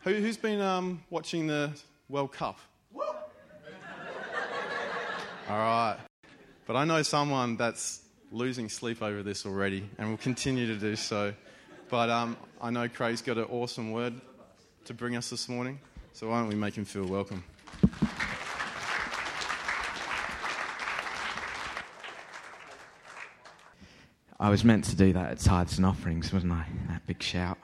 Who's been watching the World Cup? All right. But I know someone that's losing sleep over this already and will continue to do so. But I know Craig's got an awesome word to bring us this morning, so why don't we make him feel welcome? I was meant to do that at Tithes and Offerings, wasn't I? That big shout.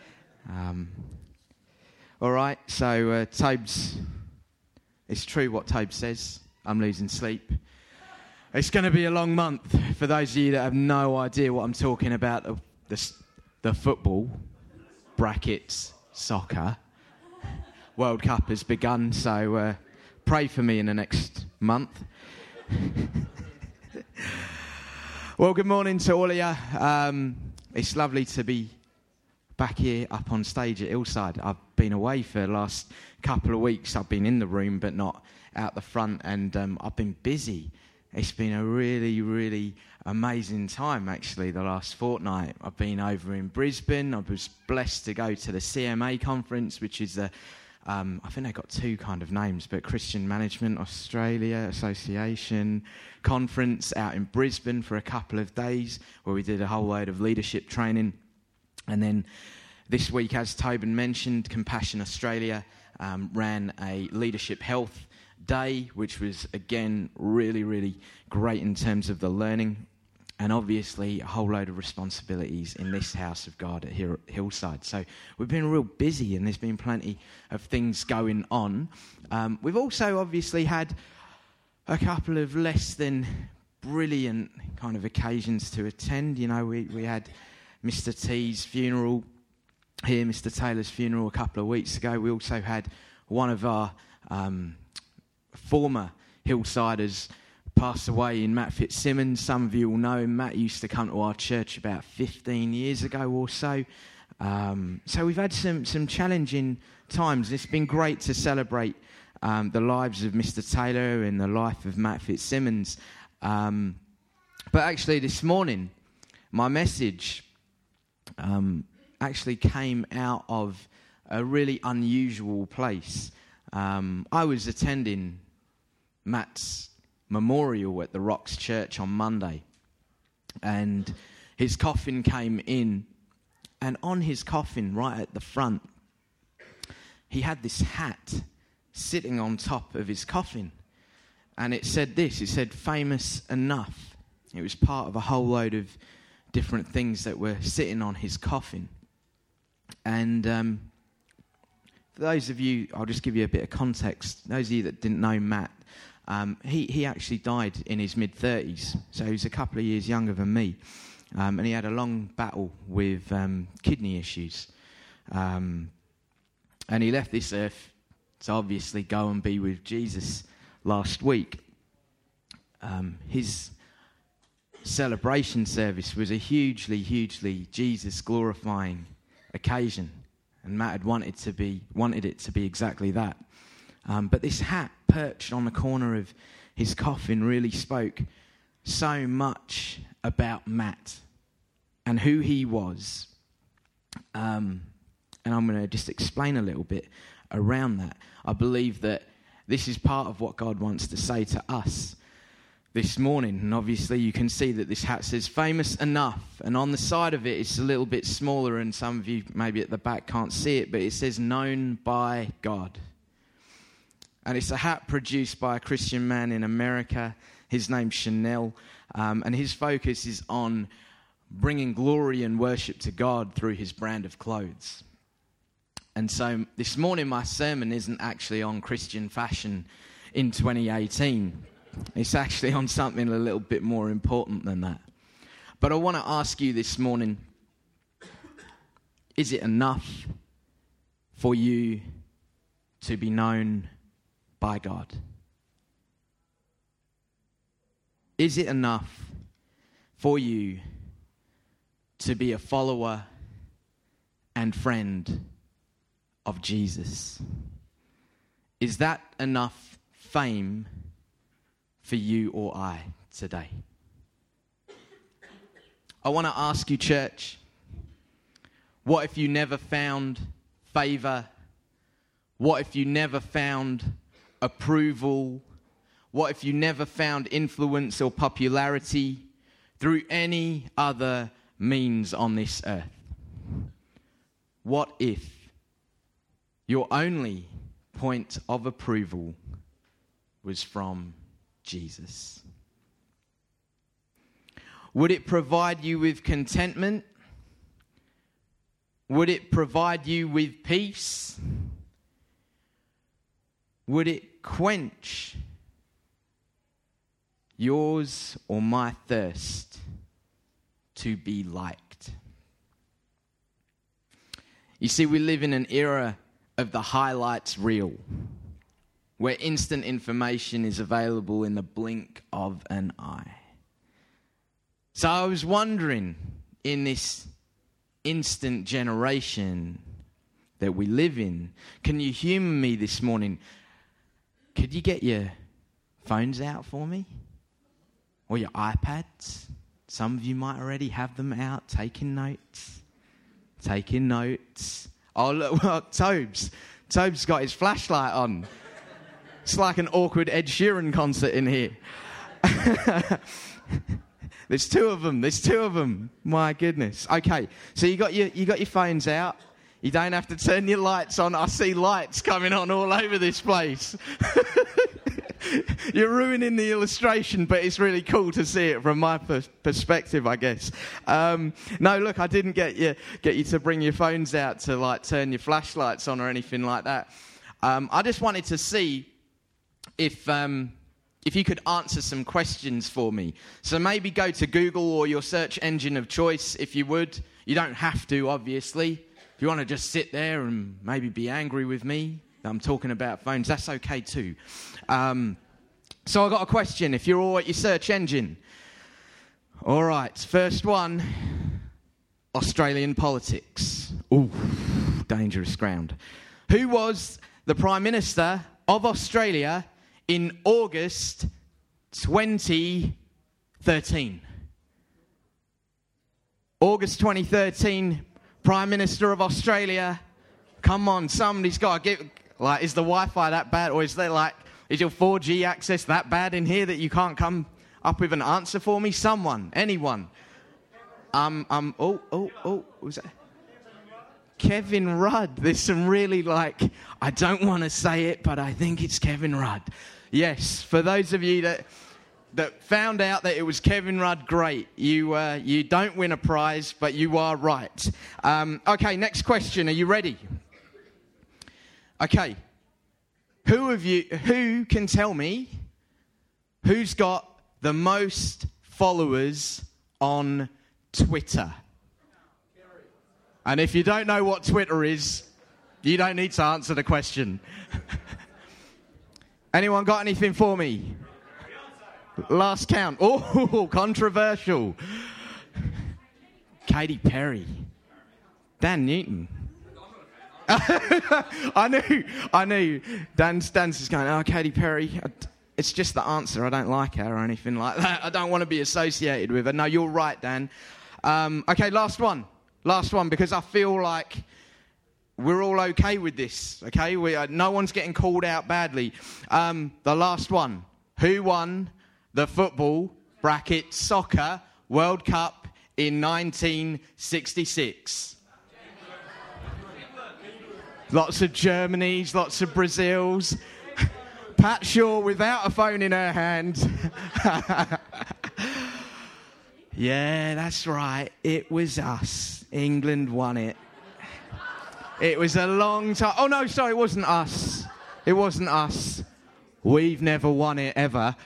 All right, so Tobes, it's true what Tobes says. I'm losing sleep. It's going to be a long month. For those of you that have no idea what I'm talking about, the football, brackets, soccer, World Cup has begun, so pray for me in the next month. Well, good morning to all of you. It's lovely to be back here up on stage at Hillside. I've been away for the last couple of weeks. I've been in the room but not out the front, and I've been busy. It's been a really, really amazing time, actually, the last fortnight. I've been over in Brisbane. I was blessed to go to the CMA conference, which is I think they've got two kind of names, but Christian Management Australia Association conference out in Brisbane for a couple of days, where we did a whole load of leadership training. And then this week, as Tobin mentioned, Compassion Australia ran a leadership health day, which was, again, really, really great in terms of the learning. And obviously a whole load of responsibilities in this house of God at Hillside. So we've been real busy, and there's been plenty of things going on. We've also obviously had a couple of less than brilliant kind of occasions to attend. You know, we had Mr. T's funeral here, Mr. Taylor's funeral a couple of weeks ago. We also had one of our former Hillsiders passed away in Matt Fitzsimmons. Some of you will know him. Matt used to come to our church about 15 years ago or so. So we've had some challenging times. It's been great to celebrate the lives of Mr. Taylor and the life of Matt Fitzsimmons. But actually this morning, my message actually came out of a really unusual place. I was attending Matt's memorial at the Rocks Church on Monday, and his coffin came in, and on his coffin right at the front he had this hat sitting on top of his coffin, and it said this, it said famous enough. It was part of a whole load of different things that were sitting on his coffin. And for those of you, I'll just give you a bit of context, those of you that didn't know Matt, he actually died in his mid-30s, so he was a couple of years younger than me, and he had a long battle with kidney issues, and he left this earth to obviously go and be with Jesus last week. His celebration service was a hugely, hugely Jesus-glorifying occasion, and Matt had wanted it to be exactly that. But this hat perched on the corner of his coffin really spoke so much about Matt and who he was. And I'm going to just explain a little bit around that. I believe that this is part of what God wants to say to us this morning. And obviously you can see that this hat says famous enough. And on the side of it, it's a little bit smaller, and some of you maybe at the back can't see it, but it says known by God. And it's a hat produced by a Christian man in America. His name's Chanel. And his focus is on bringing glory and worship to God through his brand of clothes. And so this morning my sermon isn't actually on Christian fashion in 2018. It's actually on something a little bit more important than that. But I want to ask you this morning, is it enough for you to be known by God? Is it enough for you to be a follower and friend of Jesus? Is that enough fame for you or I today? I want to ask you, church, what if you never found favour What if you never found approval? What if you never found influence or popularity through any other means on this earth? What if your only point of approval was from Jesus? Would it provide you with contentment? Would it provide you with peace? Would it quench yours or my thirst to be liked? You see, we live in an era of the highlights reel, where instant information is available in the blink of an eye. So I was wondering, in this instant generation that we live in, can you humour me this morning? Could you get your phones out for me? Or your iPads? Some of you might already have them out, taking notes. Taking notes. Oh, look, well, Tobes got his flashlight on. It's like an awkward Ed Sheeran concert in here. There's two of them. My goodness. Okay, so you got your phones out. You don't have to turn your lights on. I see lights coming on all over this place. You're ruining the illustration, but it's really cool to see it from my perspective, I guess. No, look, I didn't get you to bring your phones out to like turn your flashlights on or anything like that. I just wanted to see if you could answer some questions for me. So maybe go to Google or your search engine of choice, if you would. You don't have to, obviously. If you want to just sit there and maybe be angry with me, I'm talking about phones, that's okay too. So I got a question, if you're all at your search engine. All right, first one, Australian politics. Ooh, dangerous ground. Who was the Prime Minister of Australia in August 2013? August 2013, Prime Minister of Australia. Come on, somebody's got to give... Like, is the Wi-Fi that bad? Or is your 4G access that bad in here that you can't come up with an answer for me? Someone, anyone. Was that? Kevin Rudd. There's some really I don't want to say it, but I think it's Kevin Rudd. Yes, for those of you that found out that it was Kevin Rudd, great. You don't win a prize, but you are right. Okay, next question. Are you ready? Okay, who can tell me who's got the most followers on Twitter? And if you don't know what Twitter is, you don't need to answer the question. Anyone got anything for me? Last count. Oh, controversial. Katy Perry. Dan Newton. I knew. Dan's just going, oh, Katy Perry. It's just the answer. I don't like her or anything like that. I don't want to be associated with her. No, you're right, Dan. Okay, last one, because I feel like we're all okay with this, okay? No one's getting called out badly. The last one. Who won the football, soccer, World Cup in 1966? Lots of Germanys, lots of Brazils. Pat Shaw without a phone in her hand. Yeah, that's right. It was us. England won it. It was a long time. Oh, no, sorry, it wasn't us. It wasn't us. We've never won it, ever.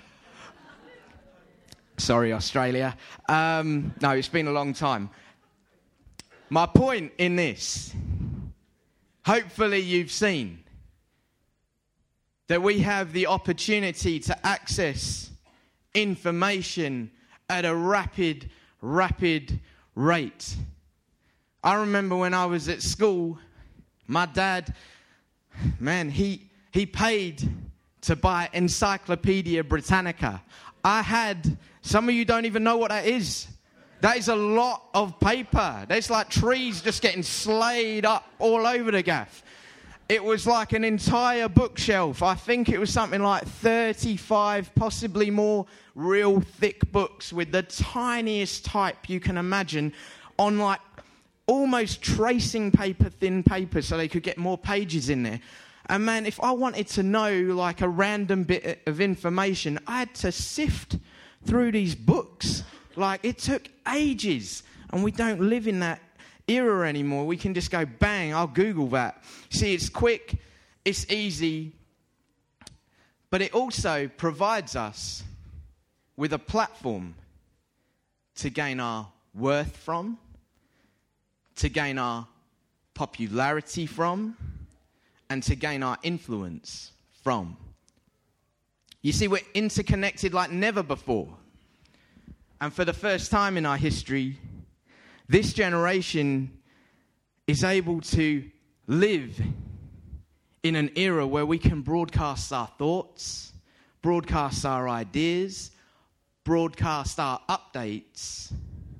Sorry, Australia. No, it's been a long time. My point in this, hopefully you've seen that we have the opportunity to access information at a rapid rate. I remember when I was at school, my dad, man, he paid to buy Encyclopedia Britannica. Some of you don't even know what that is. That is a lot of paper. There's like trees just getting slayed up all over the gaff. It was like an entire bookshelf. I think it was something like 35, possibly more, real thick books with the tiniest type you can imagine on like almost tracing paper, thin paper, so they could get more pages in there. And man, if I wanted to know like a random bit of information, I had to sift through these books. Like, it took ages, and we don't live in that era anymore. We can just go, bang, I'll Google that. See, it's quick, it's easy, but it also provides us with a platform to gain our worth from, to gain our popularity from, and to gain our influence from. You see, we're interconnected like never before. And for the first time in our history, this generation is able to live in an era where we can broadcast our thoughts, broadcast our ideas, broadcast our updates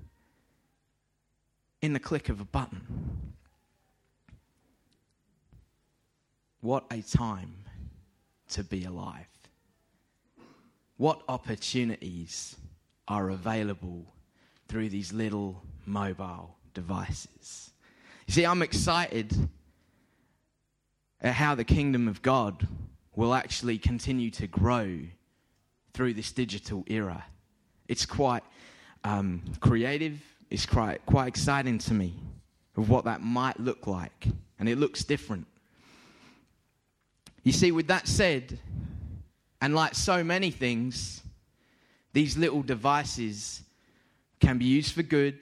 in the click of a button. What a time to be alive. What opportunities are available through these little mobile devices. You see, I'm excited at how the kingdom of God will actually continue to grow through this digital era. It's quite creative. It's quite exciting to me of what that might look like. And it looks different. You see, with that said, and like so many things, these little devices can be used for good,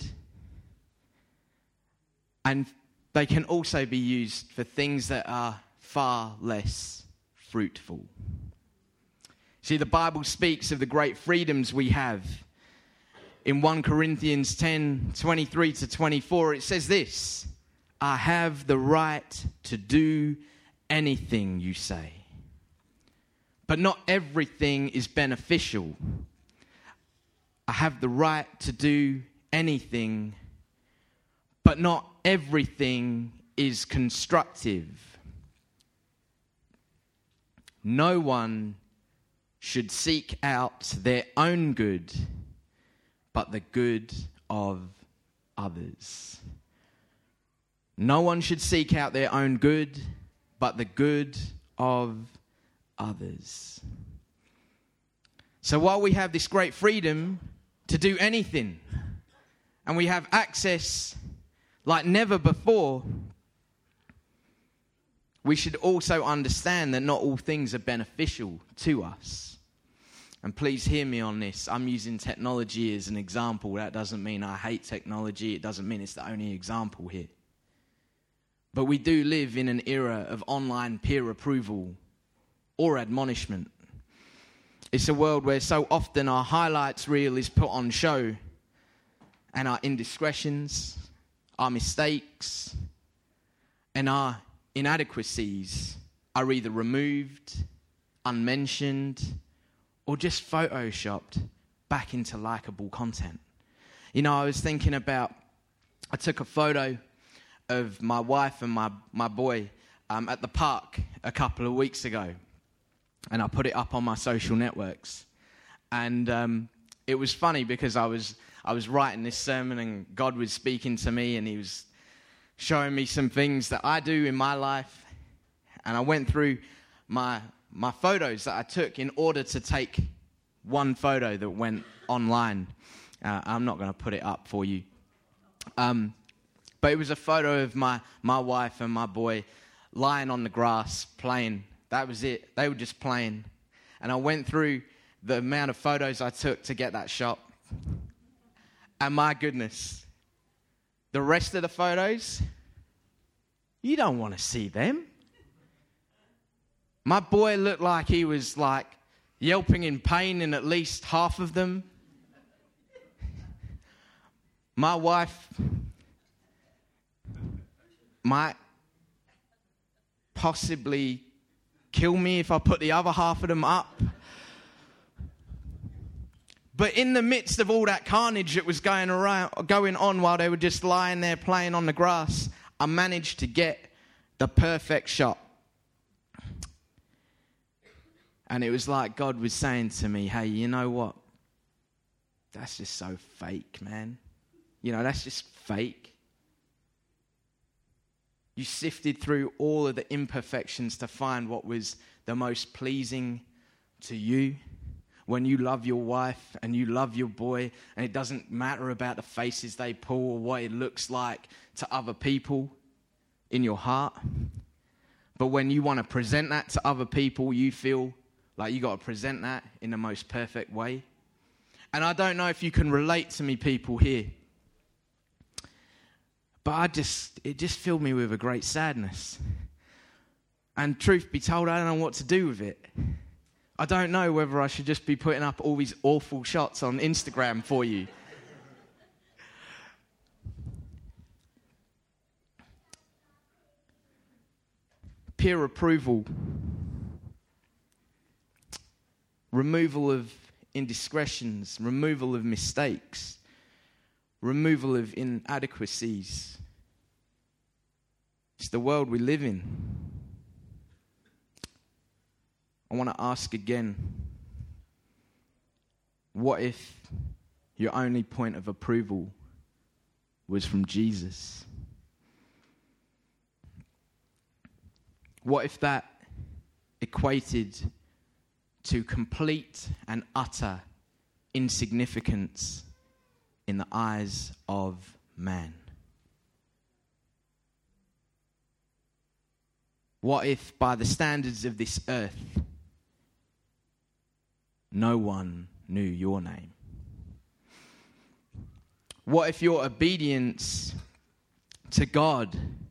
and they can also be used for things that are far less fruitful. See, the Bible speaks of the great freedoms we have. In 1 Corinthians 10:23-24, it says this: I have the right to do anything you say, but not everything is beneficial. I have the right to do anything, but not everything is constructive. No one should seek out their own good, but the good of others. No one should seek out their own good, but the good of others. So while we have this great freedom to do anything, and we have access like never before, we should also understand that not all things are beneficial to us. And please hear me on this. I'm using technology as an example. That doesn't mean I hate technology. It doesn't mean it's the only example here. But we do live in an era of online peer approval or admonishment. It's a world where so often our highlights reel is put on show, and our indiscretions, our mistakes, and our inadequacies are either removed, unmentioned, or just photoshopped back into likable content. You know, I was thinking about, I took a photo of my wife and my boy at the park a couple of weeks ago. And I put it up on my social networks. And it was funny because I was writing this sermon and God was speaking to me and he was showing me some things that I do in my life. And I went through my photos that I took in order to take one photo that went online. I'm not going to put it up for you. But it was a photo of my wife and my boy lying on the grass playing. That was it. They were just playing. And I went through the amount of photos I took to get that shot. And my goodness, the rest of the photos, you don't want to see them. My boy looked like he was like yelping in pain in at least half of them. My wife might possibly kill me if I put the other half of them up. But in the midst of all that carnage that was going on while they were just lying there playing on the grass, I managed to get the perfect shot And it was like God was saying to me, hey, you know what? That's just so fake, man. You know, that's just fake. You sifted through all of the imperfections to find what was the most pleasing to you. When you love your wife and you love your boy, and it doesn't matter about the faces they pull or what it looks like to other people in your heart. But when you want to present that to other people, you feel like you got to present that in the most perfect way. And I don't know if you can relate to me, people here, but it just filled me with a great sadness. And truth be told, I don't know what to do with it. I don't know whether I should just be putting up all these awful shots on Instagram for you. Peer approval. Removal of indiscretions. Removal of mistakes. Removal of inadequacies. It's the world we live in. I want to ask again, what if your only point of approval was from Jesus? What if that equated to complete and utter insignificance in the eyes of man? What if, by the standards of this earth, no one knew your name? What if your obedience to God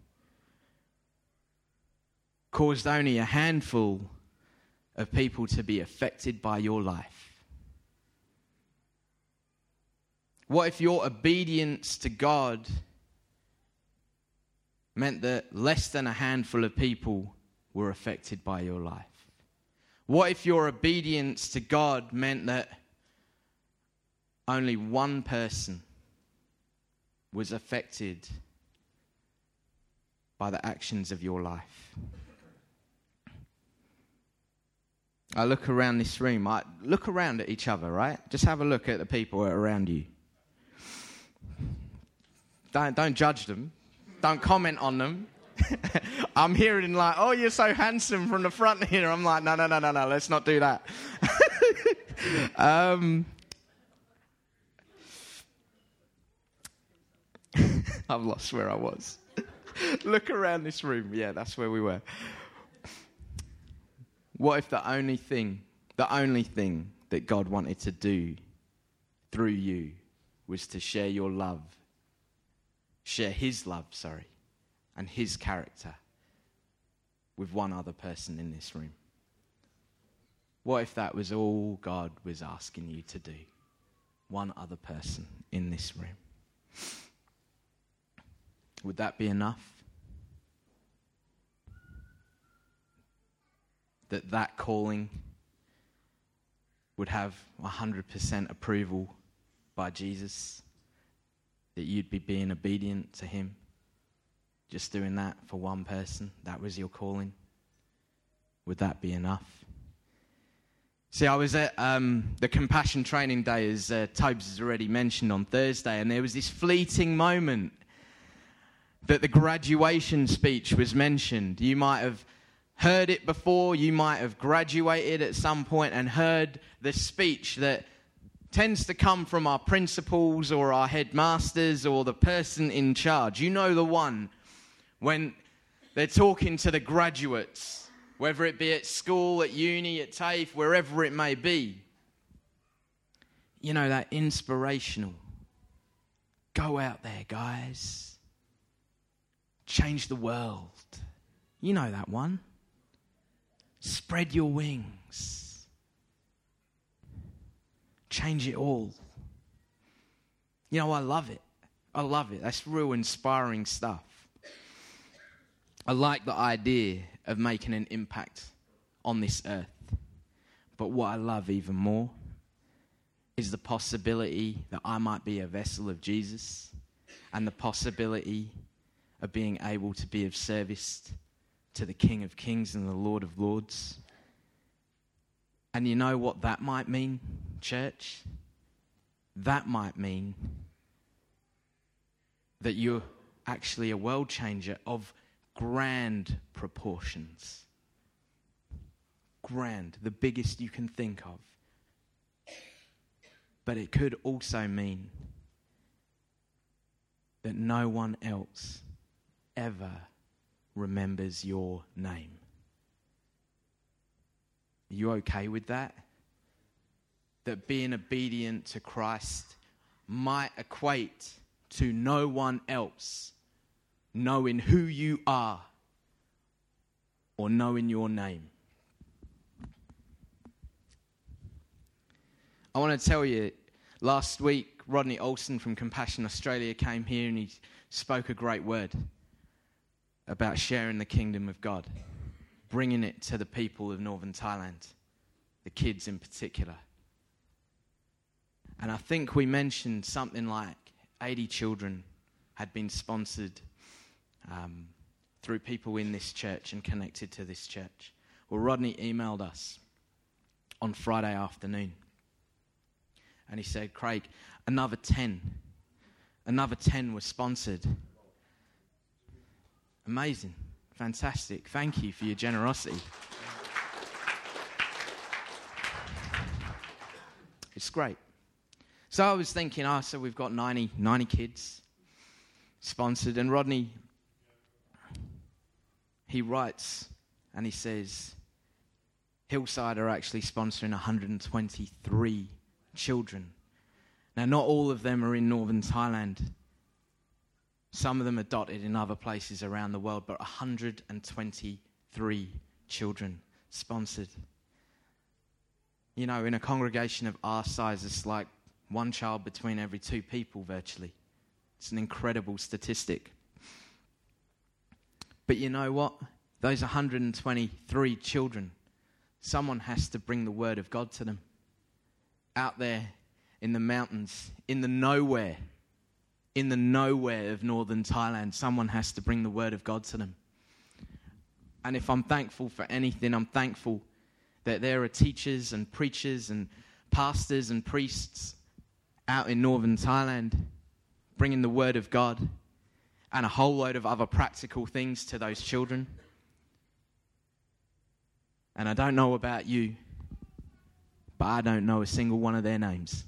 caused only a handful of people to be affected by your life? What if your obedience to God meant that less than a handful of people were affected by your life? What if your obedience to God meant that only one person was affected by the actions of your life? I look around this room. I look around at each other, right? Just have a look at the people around you. Don't judge them. Don't comment on them. I'm hearing like, oh, you're so handsome from the front here. I'm like, no, let's not do that. I've lost where I was. Look around this room. Yeah, that's where we were. What if the only thing that God wanted to do through you was to share your love, share his love, and his character with one other person in this room? What if that was all God was asking you to do? One other person in this room. Would that be enough? That calling would have 100% approval by Jesus? That you'd be being obedient to him? Just doing that for one person, that was your calling? Would that be enough? See, I was at the Compassion Training Day, as Tobes has already mentioned, on Thursday, and there was this fleeting moment that the graduation speech was mentioned. You might have heard it before, you might have graduated at some point and heard the speech that tends to come from our principals or our headmasters or the person in charge. You know the one when they're talking to the graduates, whether it be at school, at uni, at TAFE, wherever it may be. You know, that inspirational, go out there, guys. Change the world. You know that one. Spread your wings. Change it all. You know, I love it. I love it. That's real inspiring stuff. I like the idea of making an impact on this earth. But what I love even more is the possibility that I might be a vessel of Jesus, and the possibility of being able to be of service to the King of Kings and the Lord of Lords. And you know what that might mean, church? That might mean that you're actually a world changer of grand proportions. Grand, the biggest you can think of. But it could also mean that no one else ever remembers your name. Are you okay with that? That being obedient to Christ might equate to no one else knowing who you are or knowing your name. I want to tell you, last week, Rodney Olsen from Compassion Australia came here and he spoke a great word about sharing the kingdom of God, bringing it to the people of Northern Thailand, the kids in particular. And I think we mentioned something like 80 children had been sponsored through people in this church and connected to this church. Well, Rodney emailed us on Friday afternoon. And he said, Craig, another 10 were sponsored. Amazing. Fantastic. Thank you for your generosity. It's great. So I was thinking, so we've got 90 kids sponsored. And Rodney, he writes and he says, Hillside are actually sponsoring 123 children. Now, not all of them are in Northern Thailand. Some of them are dotted in other places around the world, but 123 children sponsored. You know, in a congregation of our size, it's like one child between every two people virtually. It's an incredible statistic. But you know what? Those 123 children, someone has to bring the word of God to them. Out there in the mountains, in the nowhere of Northern Thailand, someone has to bring the word of God to them. And if I'm thankful for anything, I'm thankful that there are teachers and preachers and pastors and priests out in Northern Thailand bringing the word of God and a whole load of other practical things to those children. And I don't know about you, but I don't know a single one of their names.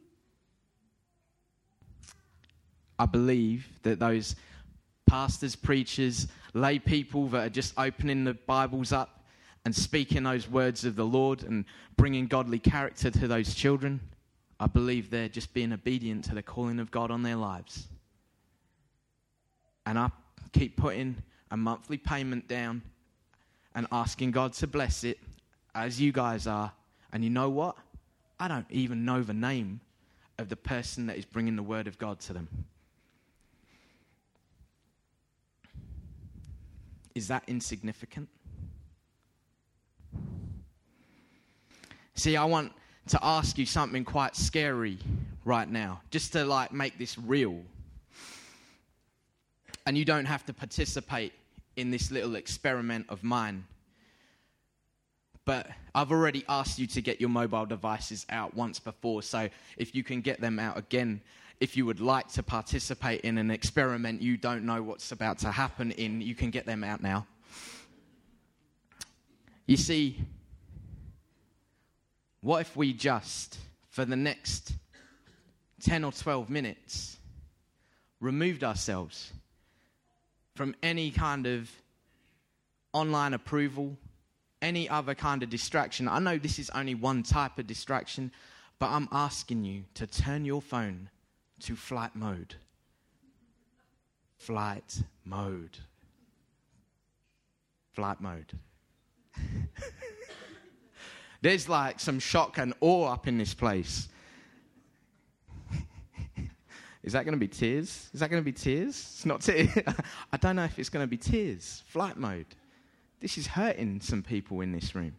I believe that those pastors, preachers, lay people that are just opening the Bibles up and speaking those words of the Lord and bringing godly character to those children, I believe they're just being obedient to the calling of God on their lives. And I keep putting a monthly payment down and asking God to bless it, as you guys are. And you know what? I don't even know the name of the person that is bringing the word of God to them. Is that insignificant? See, I want to ask you something quite scary right now, just to make this real. And you don't have to participate in this little experiment of mine. But I've already asked you to get your mobile devices out once before, so if you can get them out again, if you would like to participate in an experiment you don't know what's about to happen in, you can get them out now. You see, what if we just, for the next 10 or 12 minutes, removed ourselves from any kind of online approval, any other kind of distraction? I know this is only one type of distraction, but I'm asking you to turn your phone to flight mode. Flight mode. Flight mode. There's some shock and awe up in this place. Is that going to be tears? Is that going to be tears? It's not tears. I don't know if it's going to be tears. Flight mode. This is hurting some people in this room.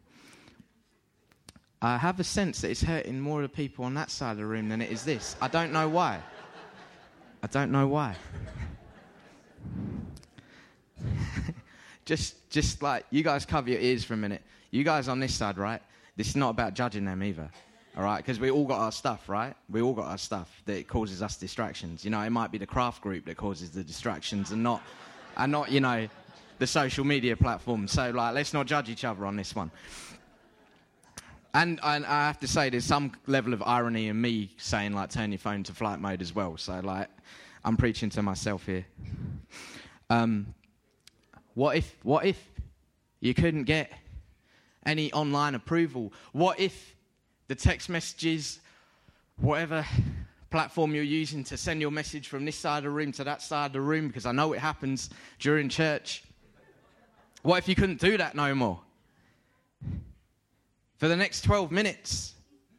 I have a sense that it's hurting more of the people on that side of the room than it is this. I don't know why. I don't know why. just you guys cover your ears for a minute. You guys on this side, right? This is not about judging them either. All right, because we all got our stuff, right? We all got our stuff that causes us distractions. You know, it might be the craft group that causes the distractions and not, you know, the social media platform. So, like, let's not judge each other on this one. And I have to say, there's some level of irony in me saying, like, turn your phone to flight mode as well. So, like, I'm preaching to myself here. What if you couldn't get any online approval? What if the text messages, whatever platform you're using to send your message from this side of the room to that side of the room, because I know it happens during church. What if you couldn't do that no more? For the next 12 minutes.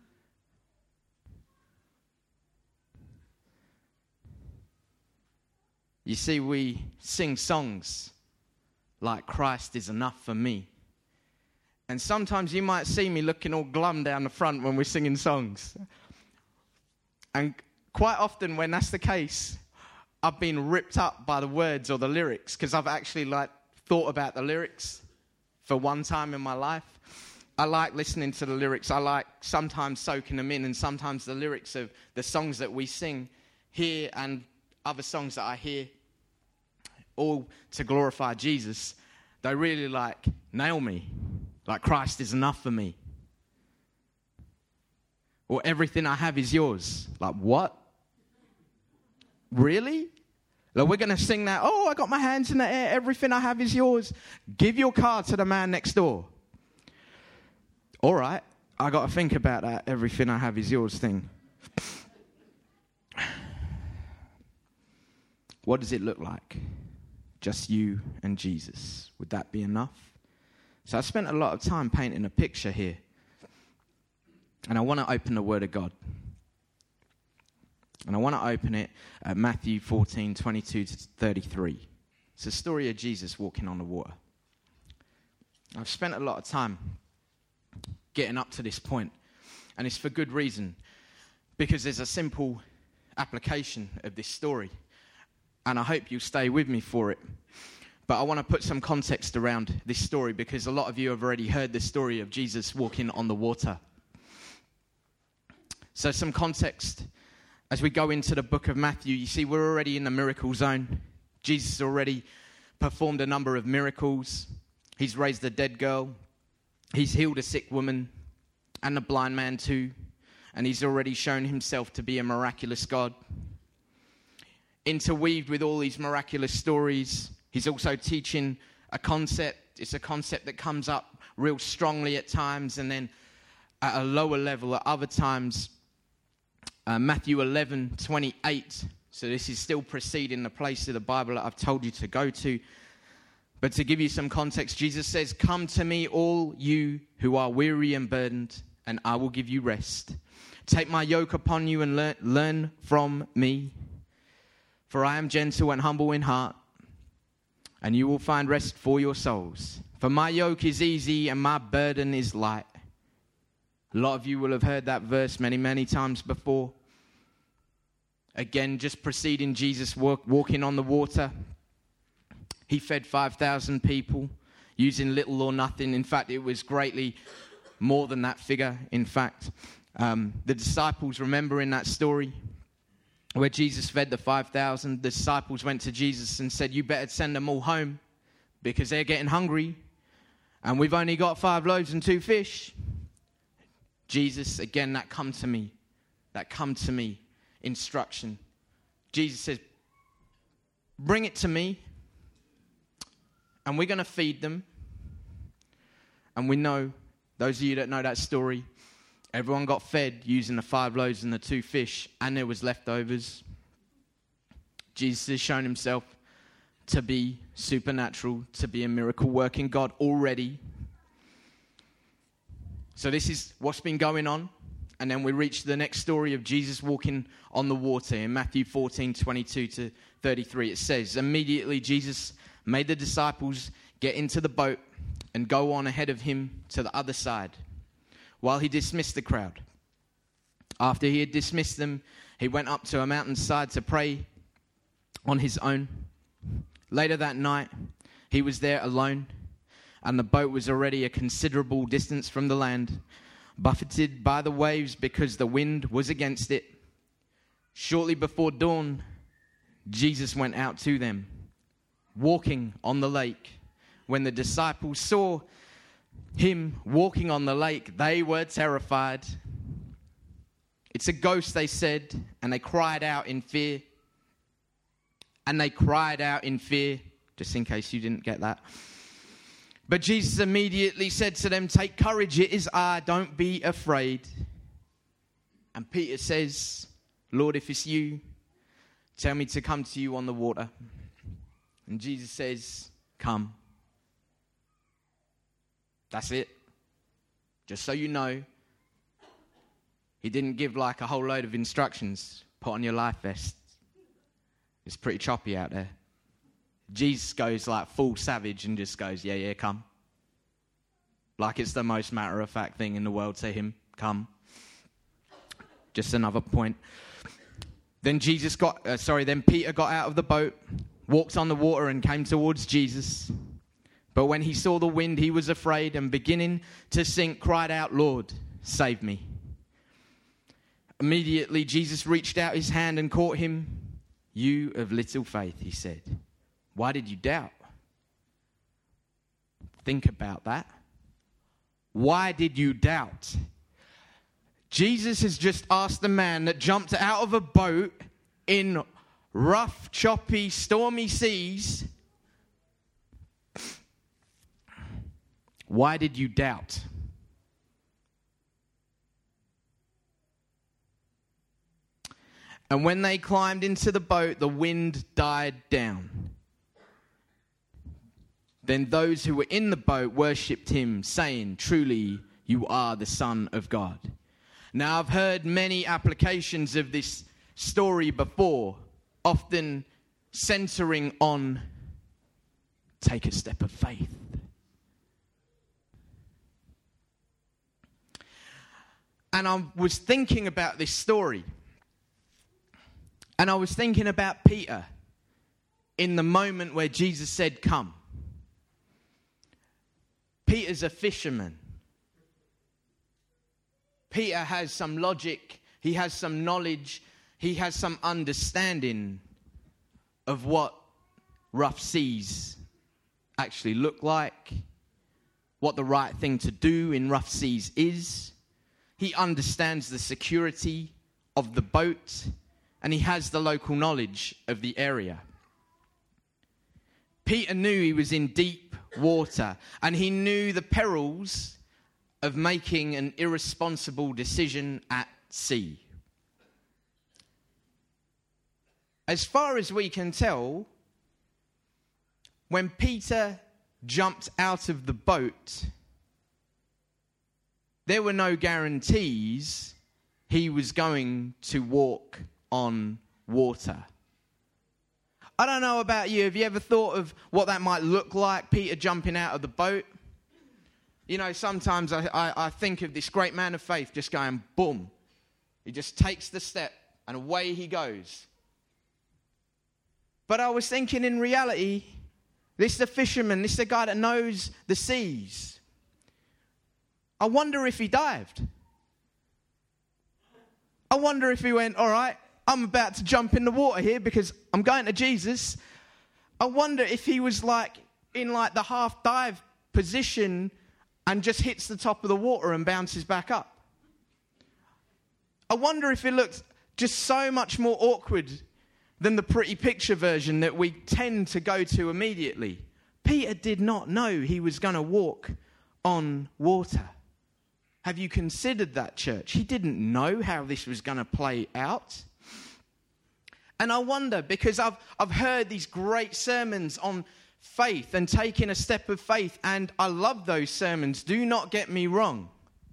You see, we sing songs like Christ is enough for me. And sometimes you might see me looking all glum down the front when we're singing songs. And quite often when that's the case, I've been ripped up by the words or the lyrics, because I've actually thought about the lyrics for one time in my life. I like listening to the lyrics. I like sometimes soaking them in, and sometimes the lyrics of the songs that we sing here and other songs that I hear, all to glorify Jesus, they really nail me. Like, Christ is enough for me. Or everything I have is yours. Like, what? Really? Like, we're going to sing that, oh, I got my hands in the air, everything I have is yours. Give your car to the man next door. All right, I got to think about that everything I have is yours thing. What does it look like? Just you and Jesus. Would that be enough? So I spent a lot of time painting a picture here. And I want to open the Word of God. And I want to open it at Matthew 14, 22 to 33. It's a story of Jesus walking on the water. I've spent a lot of time getting up to this point. And it's for good reason. Because there's a simple application of this story. And I hope you'll stay with me for it. But I want to put some context around this story, because a lot of you have already heard the story of Jesus walking on the water. So some context. As we go into the book of Matthew, you see we're already in the miracle zone. Jesus already performed a number of miracles. He's raised a dead girl. He's healed a sick woman and a blind man too. And he's already shown himself to be a miraculous God. Interweaved with all these miraculous stories, he's also teaching a concept. It's a concept that comes up real strongly at times, and then at a lower level at other times. Matthew 11:28. So this is still preceding the place of the Bible that I've told you to go to. But to give you some context, Jesus says, "Come to me, all you who are weary and burdened, and I will give you rest. Take my yoke upon you and learn from me. For I am gentle and humble in heart, and you will find rest for your souls. For my yoke is easy and my burden is light." A lot of you will have heard that verse many, many times before. Again, just preceding Jesus walking on the water. He fed 5,000 people using little or nothing. In fact, it was greatly more than that figure. In fact, the disciples remember in that story where Jesus fed the 5,000, the disciples went to Jesus and said, "You better send them all home because they're getting hungry and we've only got 5 loaves and 2 fish. Jesus, again, that come to me instruction. Jesus says, bring it to me and we're going to feed them. And we know, those of you that know that story, everyone got fed using the 5 loaves and the 2 fish, and there was leftovers. Jesus has shown himself to be supernatural, to be a miracle-working God already. So this is what's been going on. And then we reach the next story of Jesus walking on the water in Matthew 14, 22 to 33. It says, "Immediately Jesus made the disciples get into the boat and go on ahead of him to the other side, while he dismissed the crowd. After he had dismissed them, he went up to a mountainside to pray on his own. Later that night, he was there alone, and the boat was already a considerable distance from the land, buffeted by the waves because the wind was against it. Shortly before dawn, Jesus went out to them, walking on the lake. When the disciples saw him walking on the lake, they were terrified. "It's a ghost," they said, and they cried out in fear. Just in case you didn't get that. But Jesus immediately said to them, "Take courage, it is I, don't be afraid." And Peter says, "Lord, if it's you, tell me to come to you on the water." And Jesus says, "Come." That's it. Just so you know, he didn't give like a whole load of instructions. Put on your life vest. It's pretty choppy out there. Jesus goes like full savage and just goes, yeah, come. Like it's the most matter-of-fact thing in the world to him. Come. Just another point. Then Peter got out of the boat, walked on the water and came towards Jesus. But when he saw the wind, he was afraid and beginning to sink, cried out, "Lord, save me." Immediately, Jesus reached out his hand and caught him. "You of little faith," he said. "Why did you doubt?" Think about that. Why did you doubt? Jesus has just asked the man that jumped out of a boat in rough, choppy, stormy seas, "Why did you doubt?" And when they climbed into the boat, the wind died down. Then those who were in the boat worshipped him, saying, "Truly, you are the Son of God." Now, I've heard many applications of this story before, often centering on take a step of faith. And I was thinking about this story. And I was thinking about Peter in the moment where Jesus said, "Come." Peter's a fisherman. Peter has some logic. He has some knowledge. He has some understanding of what rough seas actually look like, what the right thing to do in rough seas is. He understands the security of the boat, and he has the local knowledge of the area. Peter knew he was in deep water, and he knew the perils of making an irresponsible decision at sea. As far as we can tell, when Peter jumped out of the boat, there were no guarantees he was going to walk on water. I don't know about you. Have you ever thought of what that might look like, Peter jumping out of the boat? You know, sometimes I think of this great man of faith just going, boom. He just takes the step and away he goes. But I was thinking in reality, this is a fisherman, this is a guy that knows the seas. I wonder if he dived. I wonder if he went, all right, I'm about to jump in the water here because I'm going to Jesus. I wonder if he was like in like the half dive position and just hits the top of the water and bounces back up. I wonder if it looked just so much more awkward than the pretty picture version that we tend to go to immediately. Peter did not know he was going to walk on water. Have you considered that, church? He didn't know how this was going to play out. And I wonder, because I've heard these great sermons on faith and taking a step of faith, and I love those sermons, do not get me wrong.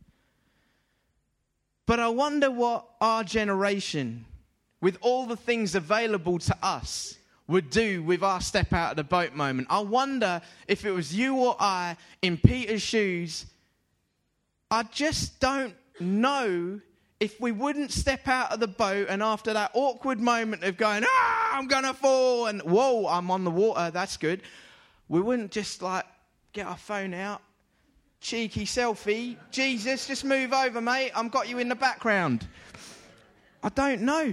But I wonder what our generation, with all the things available to us, would do with our step out of the boat moment. I wonder if it was you or I in Peter's shoes. I just don't know if we wouldn't step out of the boat and after that awkward moment of going, I'm going to fall, and whoa, I'm on the water, that's good. We wouldn't just like get our phone out, cheeky selfie. Jesus, just move over, mate. I've got you in the background. I don't know.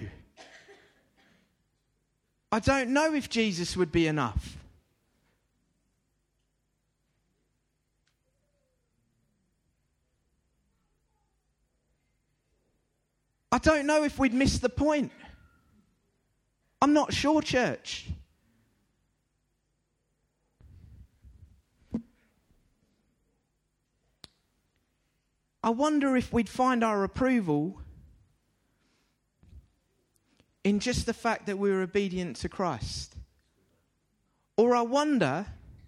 I don't know if Jesus would be enough. I don't know if we'd miss the point. I'm not sure, church. I wonder if we'd find our approval in just the fact that we're obedient to Christ. Or I wonder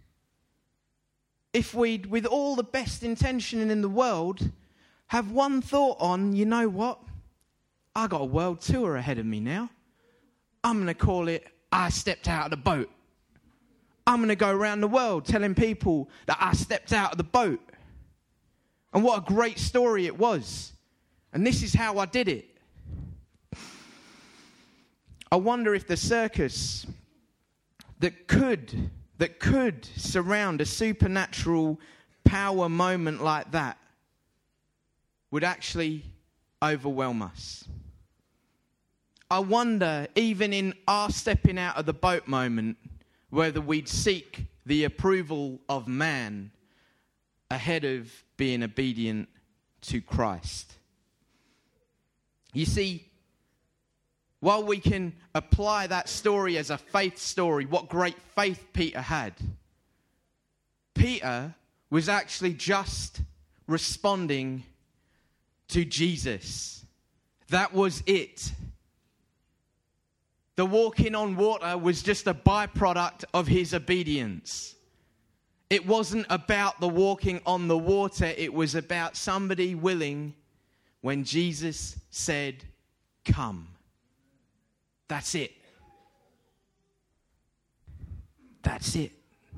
if we'd, with all the best intention in the world, have one thought on, you know what? I got a world tour ahead of me now. I'm going to call it, I stepped out of the boat. I'm going to go around the world telling people that I stepped out of the boat. And what a great story it was. And this is how I did it. I wonder if the circus that could surround a supernatural power moment like that would actually overwhelm us. I wonder, even in our stepping out of the boat moment, whether we'd seek the approval of man ahead of being obedient to Christ. You see, while we can apply that story as a faith story, what great faith Peter had. Peter was actually just responding to Jesus. That was it. The walking on water was just a byproduct of his obedience. It wasn't about the walking on the water. It was about somebody willing when Jesus said, come. That's it. That's it.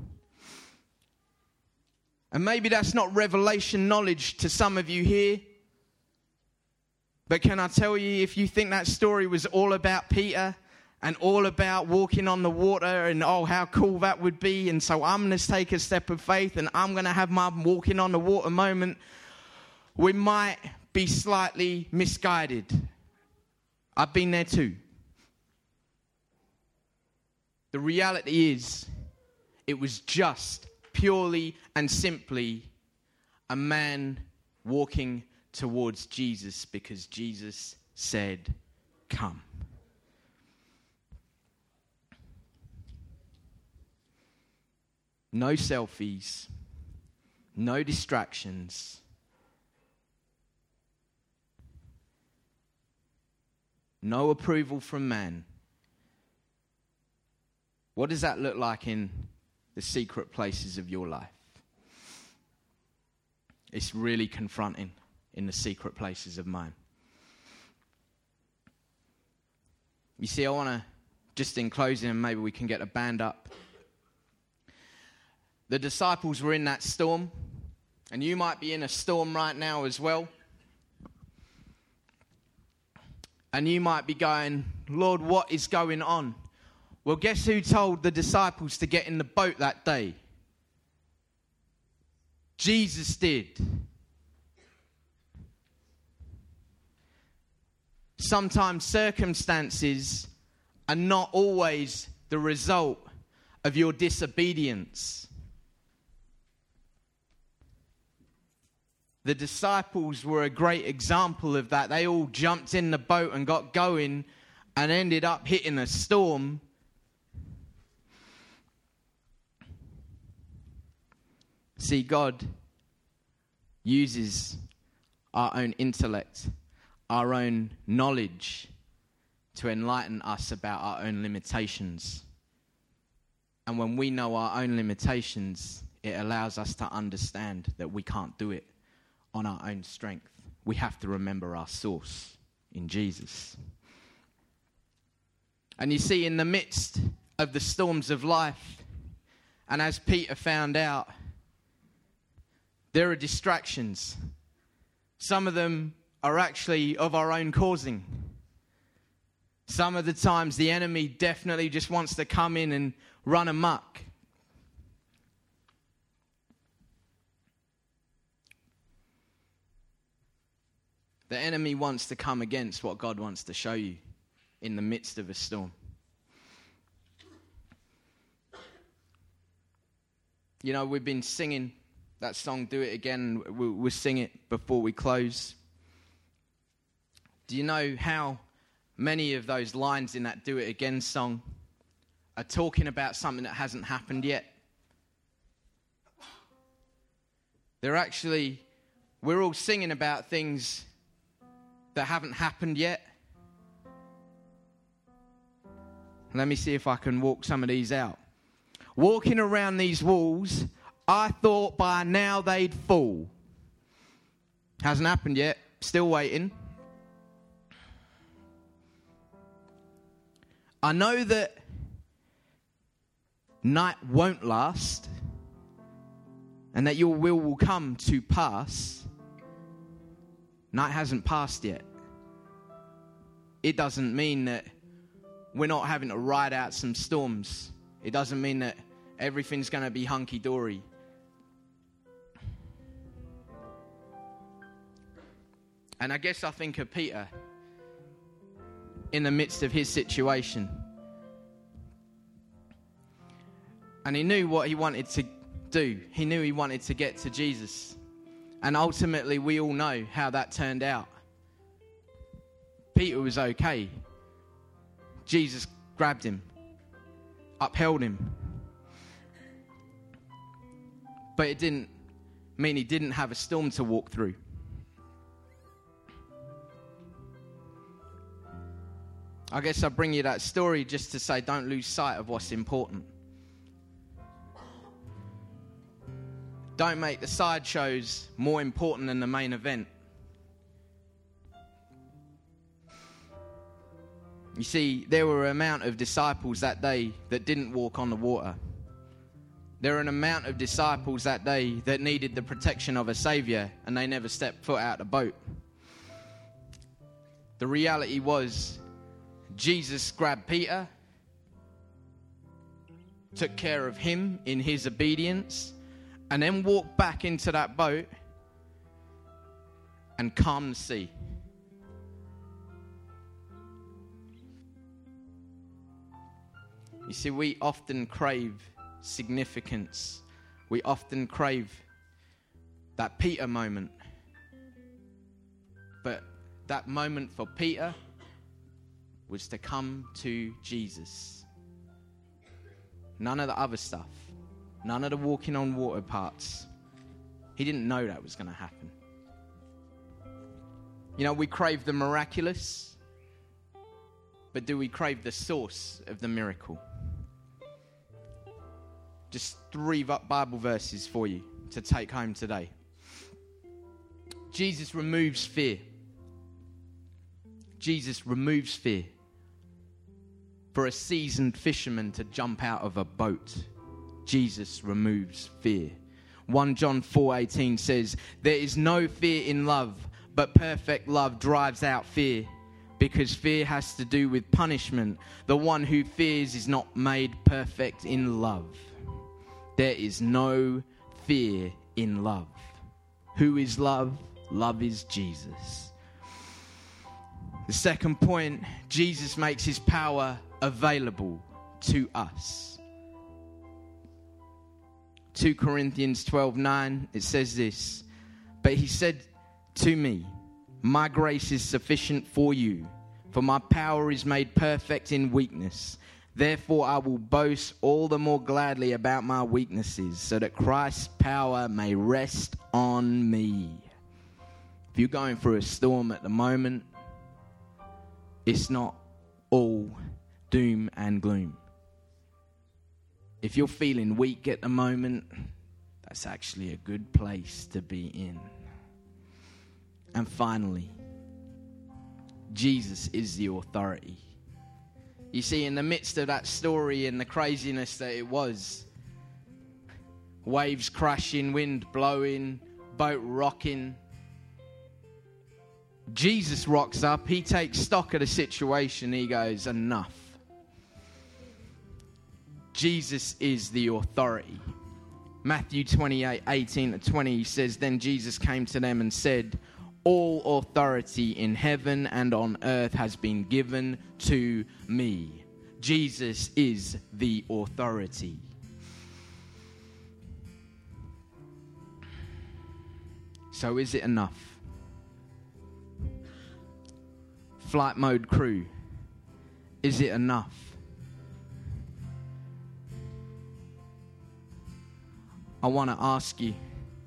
And maybe that's not revelation knowledge to some of you here. But can I tell you, if you think that story was all about Peter and all about walking on the water and, oh, how cool that would be, and so I'm going to take a step of faith and I'm going to have my walking on the water moment, we might be slightly misguided. I've been there too. The reality is, it was just purely and simply a man walking towards Jesus because Jesus said, come. No selfies, no distractions, no approval from man. What does that look like in the secret places of your life? It's really confronting in the secret places of mine. You see, I want to, just in closing, and maybe we can get a band up. The disciples were in that storm, and you might be in a storm right now as well. And you might be going, Lord, what is going on? Well, guess who told the disciples to get in the boat that day? Jesus did. Sometimes circumstances are not always the result of your disobedience. The disciples were a great example of that. They all jumped in the boat and got going and ended up hitting a storm. See, God uses our own intellect, our own knowledge to enlighten us about our own limitations. And when we know our own limitations, it allows us to understand that we can't do it on our own strength. We have to remember our source in Jesus. And you see, in the midst of the storms of life, and as Peter found out, there are distractions. Some of them are actually of our own causing. Some of the times the enemy definitely just wants to come in and run amok. The enemy wants to come against what God wants to show you in the midst of a storm. You know, we've been singing that song, Do It Again. We'll sing it before we close. Do you know how many of those lines in that Do It Again song are talking about something that hasn't happened yet? We're all singing about things that haven't happened yet. Let me see if I can walk some of these out. Walking around these walls, I thought by now they'd fall. Hasn't happened yet. Still waiting. I know that night won't last and that your will come to pass. Night hasn't passed yet. It doesn't mean that we're not having to ride out some storms. It doesn't mean that everything's going to be hunky-dory. And I guess I think of Peter in the midst of his situation. And he knew what he wanted to do. He knew he wanted to get to Jesus. And ultimately, we all know how that turned out. Peter was okay. Jesus grabbed him, upheld him. But it didn't mean he didn't have a storm to walk through. I guess I bring you that story just to say don't lose sight of what's important. Don't make the sideshows more important than the main event. You see, there were an amount of disciples that day that didn't walk on the water. There were an amount of disciples that day that needed the protection of a Saviour, and they never stepped foot out of the boat. The reality was, Jesus grabbed Peter, took care of him in his obedience, and then walked back into that boat and calmed the sea. You see, we often crave significance. We often crave that Peter moment. But that moment for Peter was to come to Jesus. None of the other stuff. None of the walking on water parts. He didn't know that was going to happen. You know, we crave the miraculous, but do we crave the source of the miracle? Just 3 Bible verses for you to take home today. Jesus removes fear. Jesus removes fear. For a seasoned fisherman to jump out of a boat, Jesus removes fear. 1 John 4:18 says, "There is no fear in love, but perfect love drives out fear, because fear has to do with punishment. The one who fears is not made perfect in love." There is no fear in love. Who is love? Love is Jesus. The second point, Jesus makes his power available to us. 2 Corinthians 12:9, it says this, "But he said to me, my grace is sufficient for you, for my power is made perfect in weakness. Therefore I will boast all the more gladly about my weaknesses, so that Christ's power may rest on me." If you're going through a storm at the moment, it's not all doom and gloom. If you're feeling weak at the moment, that's actually a good place to be in. And finally, Jesus is the authority. You see, in the midst of that story and the craziness that it was, waves crashing, wind blowing, boat rocking, Jesus rocks up, he takes stock of the situation, he goes, enough. Jesus is the authority. Matthew 28:18-20 says, "Then Jesus came to them and said, All authority in heaven and on earth has been given to me. Jesus is the authority. So is it enough? Flight mode crew, is it enough? I want to ask you,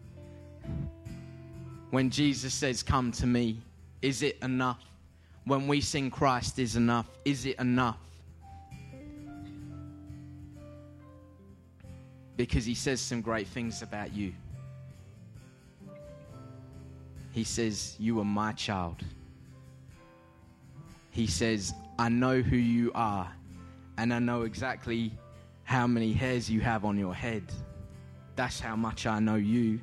when Jesus says, come to me, is it enough? When we sing Christ is enough, is it enough? Because he says some great things about you. He says, you are my child. He says, I know who you are, and I know exactly how many hairs you have on your head. That's how much I know you.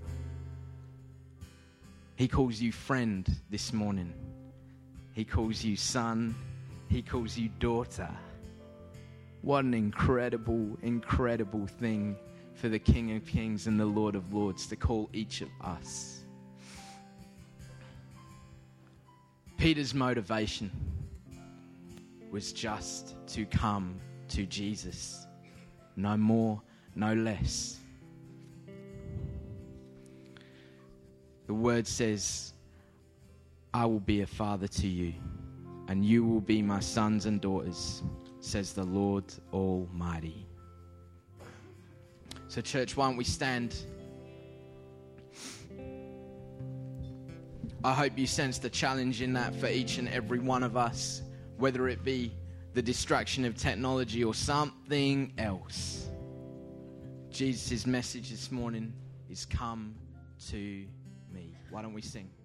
He calls you friend this morning. He calls you son. He calls you daughter. What an incredible, incredible thing for the King of Kings and the Lord of Lords to call each of us. Peter's motivation was just to come to Jesus. No more, no less. The word says, I will be a father to you, and you will be my sons and daughters, says the Lord Almighty. So church, why don't we stand? I hope you sense the challenge in that for each and every one of us, whether it be the distraction of technology or something else. Jesus' message this morning is come to me. Why don't we sing?